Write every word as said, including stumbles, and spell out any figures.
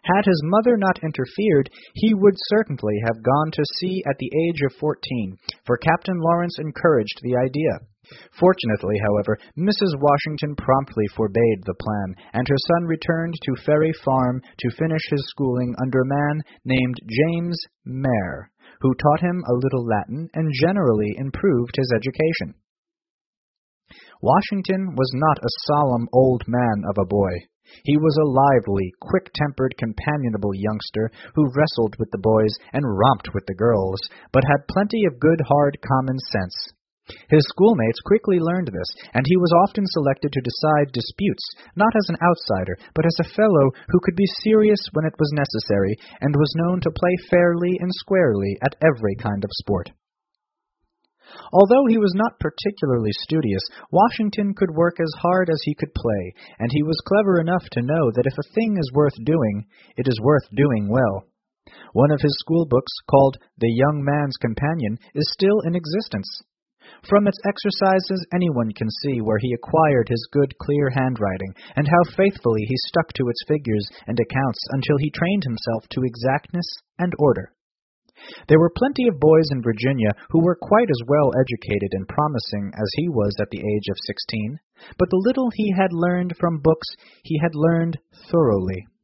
Had his mother not interfered, he would certainly have gone to sea at the age of fourteen, for Captain Lawrence encouraged the idea. Fortunately, however, Missus Washington promptly forbade the plan, and her son returned to Ferry Farm to finish his schooling under a man named James Mare, who taught him a little Latin and generally improved his education. Washington was not a solemn old man of a boy. He was a lively, quick-tempered, companionable youngster who wrestled with the boys and romped with the girls, but had plenty of good, hard common sense. His schoolmates quickly learned this, and he was often selected to decide disputes, not as an outsider, but as a fellow who could be serious when it was necessary, and was known to play fairly and squarely at every kind of sport. Although he was not particularly studious, Washington could work as hard as he could play, and he was clever enough to know that if a thing is worth doing, it is worth doing well. One of his school books, called The Young Man's Companion, is still in existence. From its exercises, anyone can see where he acquired his good, clear handwriting, and how faithfully he stuck to its figures and accounts until he trained himself to exactness and order. There were plenty of boys in Virginia who were quite as well educated and promising as he was at the age of sixteen, but the little he had learned from books he had learned thoroughly.